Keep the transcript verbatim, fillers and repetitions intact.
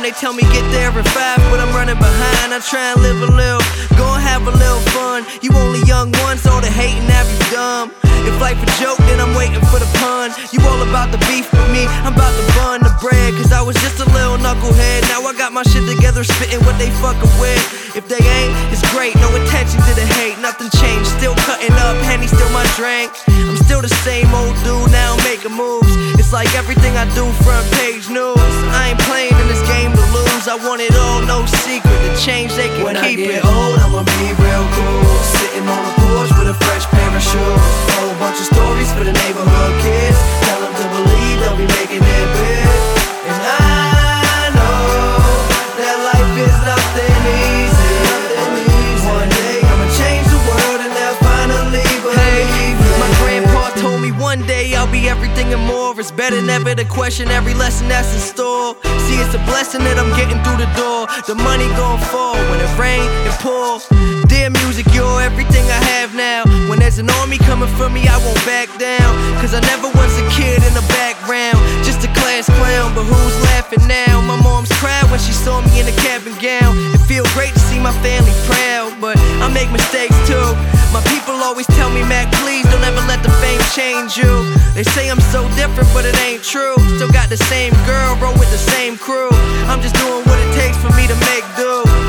time, they tell me get there in five, but I'm running behind. I try and live a little, go and have a little fun. You only young ones, all the hating have you dumb. If life a joke, then I'm waiting for the pun. You all about the beef with me, I'm about to bun the bread. Cause I was just a little knucklehead, now I got my shit together, spitting what they fucking with. If they ain't, it's great, no attention to the hate. Nothing changed, still cutting up, Henny still my drink. I'm still the same old dude, now I'm making moves. It's like everything I do, front page news. I ain't playing in this game to lose, I want it all, no secret. The change, they can when keep it. When I get it. old, I'ma be real cool, sitting on the porch with a fresh pair of shoes. Whole bunch of stories for the neighborhood kids. Tell them to believe they'll be making it big. And I know that life is nothing easy. One day I'ma change the world and they'll finally believe it. My grandpa told me one day I'll be everything and more. It's better never to question every lesson that's in store. See, it's a blessing that I'm getting through the door. The money gon' fall when it rain and pour. Dear music, you're everything I have now. When there's an army coming for me, I won't back down. Cause I never was a kid in the background, just a class clown, but who's laughing now? My mom's cried when she saw me in a cap and gown. It feel great to see my family proud, but I make mistakes too. My people always tell me, Mac, please don't ever let the fame change you. They say I'm so different, but it ain't true. Still got the same girl, roll with the same crew. I'm just doing what it takes for me to make do.